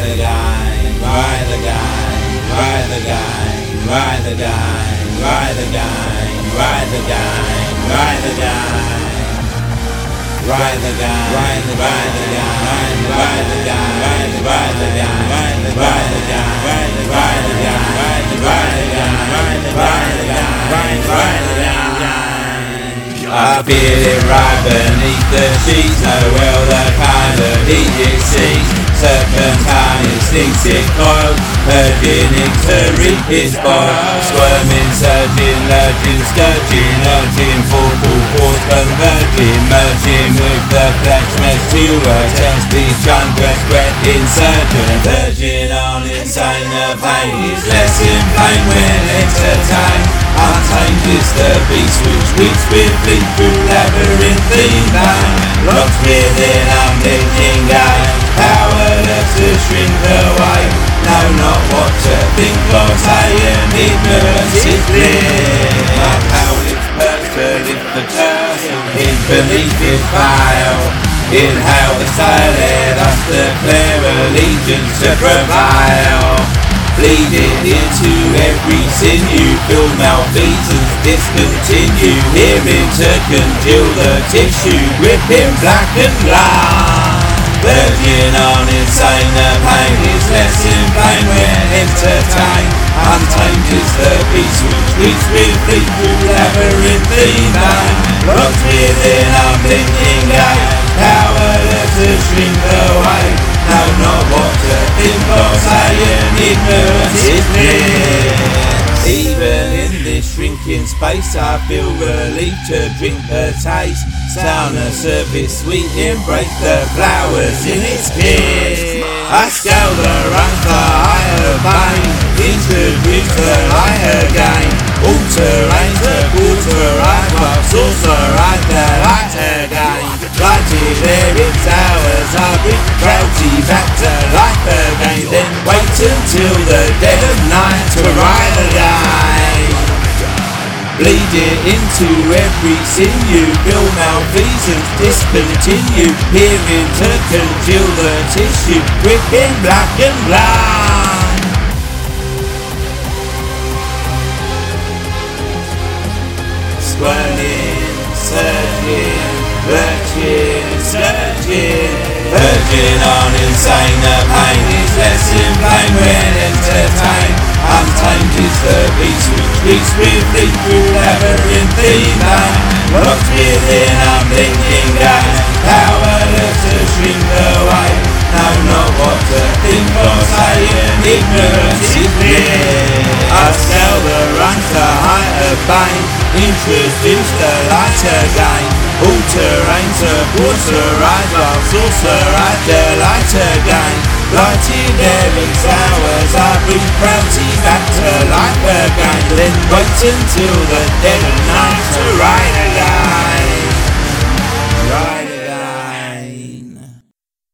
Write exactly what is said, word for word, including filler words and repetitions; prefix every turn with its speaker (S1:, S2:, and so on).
S1: ride again, ride again, ride again, ride again, ride again, ride again, ride again. Ride the guy, ride the ride the guy, ride the guy, ride the ride the guy, ride the ride the guy, ride the ride the guy, ride the ride the guy, ride the ride the guy, ride the ride the guy. I feel it right beneath the sheets, know well the kind of heat it sees. Serpentine instinctive coil, urging to reap its boil. Squirming, surging, lurching, scourging, urging, focal force converging, merging with the flesh mesh to attest each undressed breath insurgent. Verging on insane, the pain is less in pain when entertained. Untamed is the beast which weeps swiftly through labyrinthine vein. Locked within unblinking gaze, powerless to shrink away. Know not what to think or say, and ignorance is bliss. My power is purse to lift the curse, hid beneath its veil. Inhale the silent, us declare allegiance to prevail. Bleeding into every sinew, feel malfeasance discontinue. Hearing to congeal the tissue, gripping black and blind. Verging on insane, the pain is less in pain when entertained. Untamed is the beast which weeps swiftly through labyrinthine vein. Locked within unblinking gaze, powerless to shrink away. Know not what to think or say, and ignorance is bliss. Even in this shrinking space, I feel relief to drink the taste. Sauna service, sweet embrace the flowers in its kiss. I scale the rungs, the higher vein, introduce the light again. All terrains, the quarter right, while saucer right, the light again. Lighted there in towers, I bring frailty back to life again. Then wait until the dead of night to ride again. Bleeding into every sinew, feel malfeasance discontinue. Hearing to congeal the tissue, gripping black and blind. Squirming, surging, lurching, surging, verging on insane. The pain is less in pain when entertained. Untamed is the beast which leaps swiftly through labyrinthine vein. Locked within unblinking gaze, powerless to shrink away. Know not what to think or say, and ignorance is bliss. I scale the rungs, the height of pain, introduce the light again. All terrains, the water ride, while saucer ride the light again. Lighted there in flowers, I bring frailty back to life again. Then wait until the dead of night to ride again. Ride